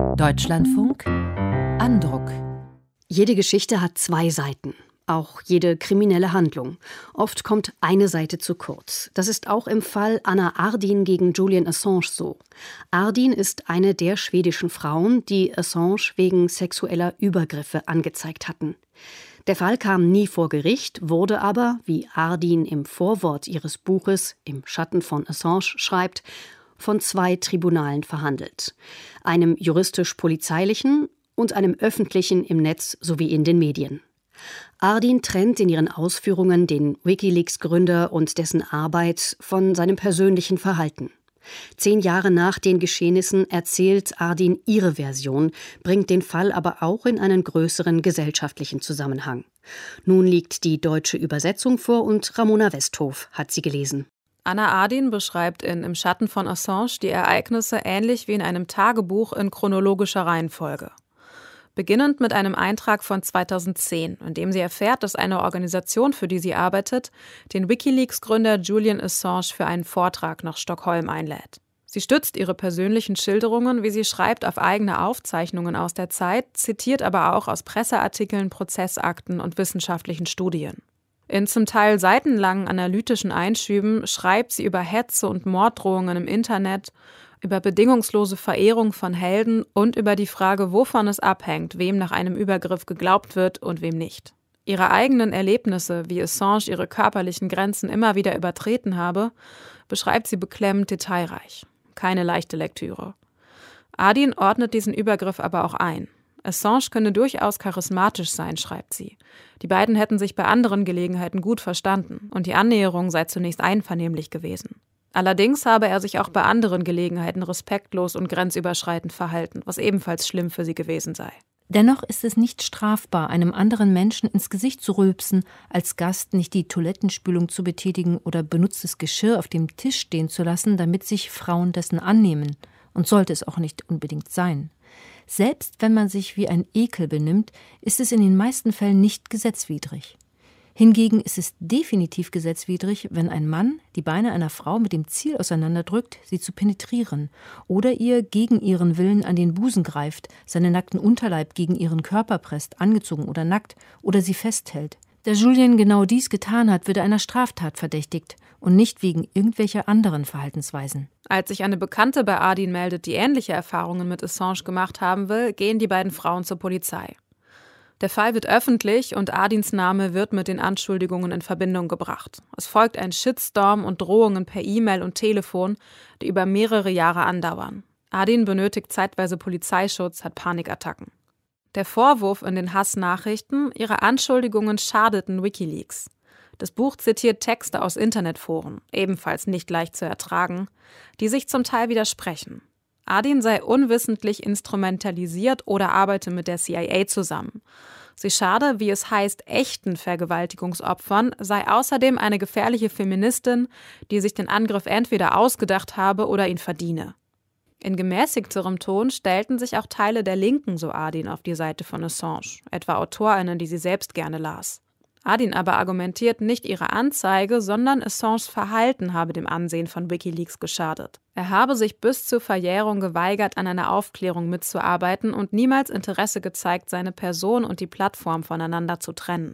Deutschlandfunk Andruck. Jede Geschichte hat zwei Seiten. Auch jede kriminelle Handlung. Oft kommt eine Seite zu kurz. Das ist auch im Fall Anna Ardin gegen Julian Assange so. Ardin ist eine der schwedischen Frauen, die Assange wegen sexueller Übergriffe angezeigt hatten. Der Fall kam nie vor Gericht, wurde aber, wie Ardin im Vorwort ihres Buches Im Schatten von Assange schreibt, von zwei Tribunalen verhandelt. Einem juristisch-polizeilichen und einem öffentlichen im Netz sowie in den Medien. Ardin trennt in ihren Ausführungen den WikiLeaks-Gründer und dessen Arbeit von seinem persönlichen Verhalten. 10 Jahre nach den Geschehnissen erzählt Ardin ihre Version, bringt den Fall aber auch in einen größeren gesellschaftlichen Zusammenhang. Nun liegt die deutsche Übersetzung vor und Ramona Westhof hat sie gelesen. Anna Ardin beschreibt in Im Schatten von Assange die Ereignisse ähnlich wie in einem Tagebuch in chronologischer Reihenfolge. Beginnend mit einem Eintrag von 2010, in dem sie erfährt, dass eine Organisation, für die sie arbeitet, den WikiLeaks-Gründer Julian Assange für einen Vortrag nach Stockholm einlädt. Sie stützt ihre persönlichen Schilderungen, wie sie schreibt, auf eigene Aufzeichnungen aus der Zeit, zitiert aber auch aus Presseartikeln, Prozessakten und wissenschaftlichen Studien. In zum Teil seitenlangen analytischen Einschüben schreibt sie über Hetze und Morddrohungen im Internet, über bedingungslose Verehrung von Helden und über die Frage, wovon es abhängt, wem nach einem Übergriff geglaubt wird und wem nicht. Ihre eigenen Erlebnisse, wie Assange ihre körperlichen Grenzen immer wieder übertreten habe, beschreibt sie beklemmend detailreich. Keine leichte Lektüre. Ardin ordnet diesen Übergriff aber auch ein. Assange könne durchaus charismatisch sein, schreibt sie. Die beiden hätten sich bei anderen Gelegenheiten gut verstanden und die Annäherung sei zunächst einvernehmlich gewesen. Allerdings habe er sich auch bei anderen Gelegenheiten respektlos und grenzüberschreitend verhalten, was ebenfalls schlimm für sie gewesen sei. Dennoch ist es nicht strafbar, einem anderen Menschen ins Gesicht zu rülpsen, als Gast nicht die Toilettenspülung zu betätigen oder benutztes Geschirr auf dem Tisch stehen zu lassen, damit sich Frauen dessen annehmen. Und sollte es auch nicht unbedingt sein. Selbst wenn man sich wie ein Ekel benimmt, ist es in den meisten Fällen nicht gesetzwidrig. Hingegen ist es definitiv gesetzwidrig, wenn ein Mann die Beine einer Frau mit dem Ziel auseinanderdrückt, sie zu penetrieren, oder ihr gegen ihren Willen an den Busen greift, seinen nackten Unterleib gegen ihren Körper presst, angezogen oder nackt, oder sie festhält. Da Julian genau dies getan hat, wird er einer Straftat verdächtigt und nicht wegen irgendwelcher anderen Verhaltensweisen. Als sich eine Bekannte bei Ardin meldet, die ähnliche Erfahrungen mit Assange gemacht haben will, gehen die beiden Frauen zur Polizei. Der Fall wird öffentlich und Ardins Name wird mit den Anschuldigungen in Verbindung gebracht. Es folgt ein Shitstorm und Drohungen per E-Mail und Telefon, die über mehrere Jahre andauern. Ardin benötigt zeitweise Polizeischutz, hat Panikattacken. Der Vorwurf in den Hassnachrichten, ihre Anschuldigungen schadeten WikiLeaks. Das Buch zitiert Texte aus Internetforen, ebenfalls nicht leicht zu ertragen, die sich zum Teil widersprechen. Ardin sei unwissentlich instrumentalisiert oder arbeite mit der CIA zusammen. Sie schade, wie es heißt, echten Vergewaltigungsopfern, sei außerdem eine gefährliche Feministin, die sich den Angriff entweder ausgedacht habe oder ihn verdiene. In gemäßigterem Ton stellten sich auch Teile der Linken, so Ardin, auf die Seite von Assange, etwa AutorInnen, die sie selbst gerne las. Ardin aber argumentiert, nicht ihre Anzeige, sondern Assanges Verhalten habe dem Ansehen von WikiLeaks geschadet. Er habe sich bis zur Verjährung geweigert, an einer Aufklärung mitzuarbeiten und niemals Interesse gezeigt, seine Person und die Plattform voneinander zu trennen.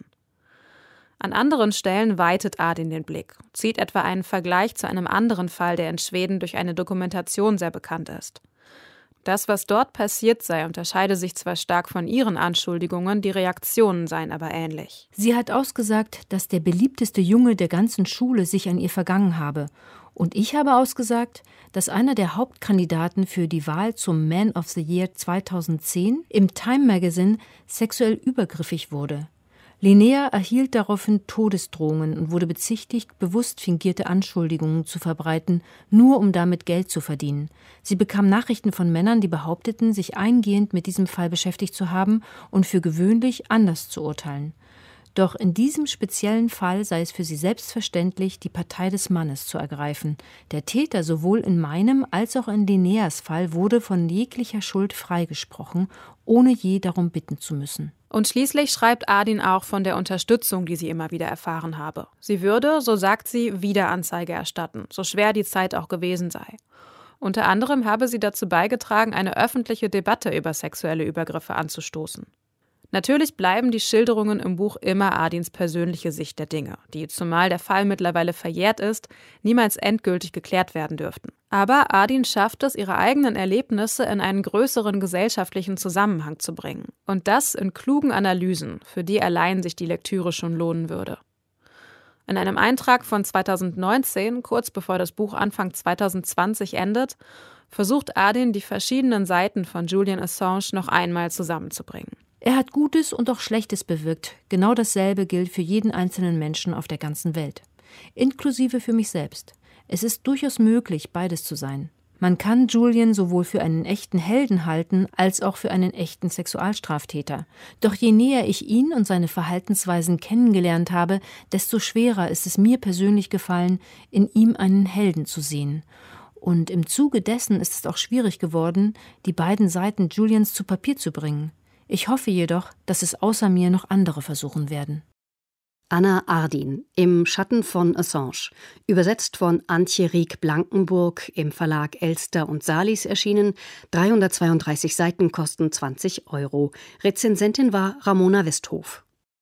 An anderen Stellen weitet Ardin den Blick, zieht etwa einen Vergleich zu einem anderen Fall, der in Schweden durch eine Dokumentation sehr bekannt ist. Das, was dort passiert sei, unterscheide sich zwar stark von ihren Anschuldigungen, die Reaktionen seien aber ähnlich. Sie hat ausgesagt, dass der beliebteste Junge der ganzen Schule sich an ihr vergangen habe. Und ich habe ausgesagt, dass einer der Hauptkandidaten für die Wahl zum Man of the Year 2010 im Time Magazine sexuell übergriffig wurde. Linnea erhielt daraufhin Todesdrohungen und wurde bezichtigt, bewusst fingierte Anschuldigungen zu verbreiten, nur um damit Geld zu verdienen. Sie bekam Nachrichten von Männern, die behaupteten, sich eingehend mit diesem Fall beschäftigt zu haben und für gewöhnlich anders zu urteilen. Doch in diesem speziellen Fall sei es für sie selbstverständlich, die Partei des Mannes zu ergreifen. Der Täter sowohl in meinem als auch in Linneas Fall wurde von jeglicher Schuld freigesprochen, ohne je darum bitten zu müssen. Und schließlich schreibt Ardin auch von der Unterstützung, die sie immer wieder erfahren habe. Sie würde, so sagt sie, wieder Anzeige erstatten, so schwer die Zeit auch gewesen sei. Unter anderem habe sie dazu beigetragen, eine öffentliche Debatte über sexuelle Übergriffe anzustoßen. Natürlich bleiben die Schilderungen im Buch immer Ardins persönliche Sicht der Dinge, die, zumal der Fall mittlerweile verjährt ist, niemals endgültig geklärt werden dürften. Aber Ardin schafft es, ihre eigenen Erlebnisse in einen größeren gesellschaftlichen Zusammenhang zu bringen. Und das in klugen Analysen, für die allein sich die Lektüre schon lohnen würde. In einem Eintrag von 2019, kurz bevor das Buch Anfang 2020 endet, versucht Ardin, die verschiedenen Seiten von Julian Assange noch einmal zusammenzubringen. Er hat Gutes und auch Schlechtes bewirkt. Genau dasselbe gilt für jeden einzelnen Menschen auf der ganzen Welt. Inklusive für mich selbst. Es ist durchaus möglich, beides zu sein. Man kann Julian sowohl für einen echten Helden halten, als auch für einen echten Sexualstraftäter. Doch je näher ich ihn und seine Verhaltensweisen kennengelernt habe, desto schwerer ist es mir persönlich gefallen, in ihm einen Helden zu sehen. Und im Zuge dessen ist es auch schwierig geworden, die beiden Seiten Julians zu Papier zu bringen. Ich hoffe jedoch, dass es außer mir noch andere versuchen werden. Anna Ardin, Im Schatten von Assange, übersetzt von Antje Rieck-Blankenburg, im Verlag Elster und Salis erschienen, 332 Seiten, kosten 20 €. Rezensentin war Ramona Westhof.